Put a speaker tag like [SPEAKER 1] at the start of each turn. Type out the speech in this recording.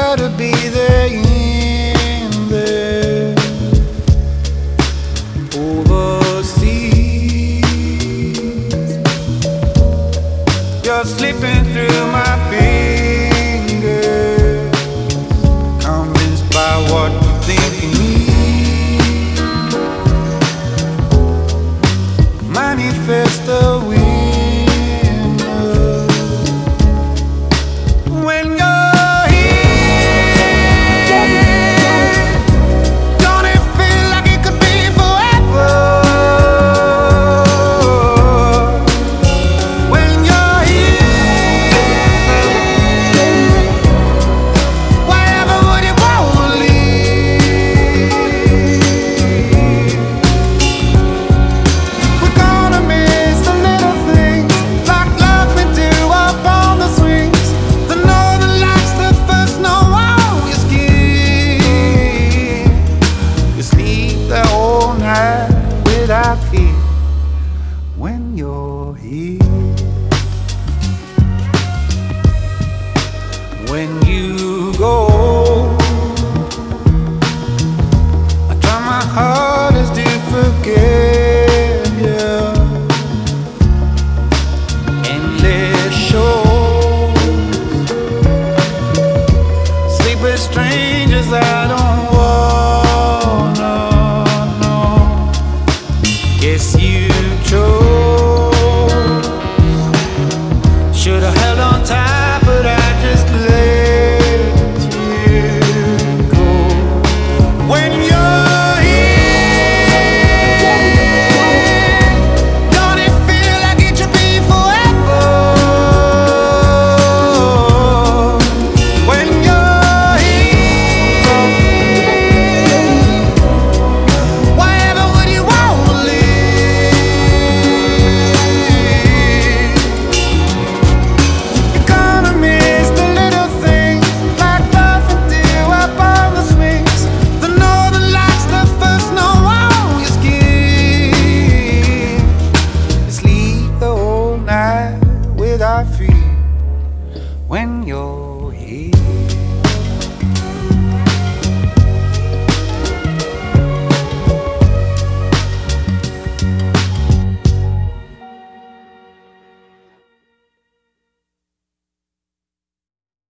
[SPEAKER 1] gotta be there in there overseas. You're slipping through my fingers, convinced by what you think you need. Manifest the winner. When you're here, don't it feel like it could be forever? When you're here, wherever would it want to lead? We're gonna miss the little things, like love we do up on the swings, the northern lights, the first snow on your skin. You sleep the whole night without fear when you're here. When you go, I try my hardest to forget you. Endless shows, sleep with strangers I don't wanna know. Guess you chose. Should've held on tight, but I just let you go. When you're here, don't it feel like it should be forever? When you're here, wherever would you want to live? You're gonna miss the little things, like love and dew up on the swings, the northern lights, the first snow on your skin. You sleep the whole night without fear when you're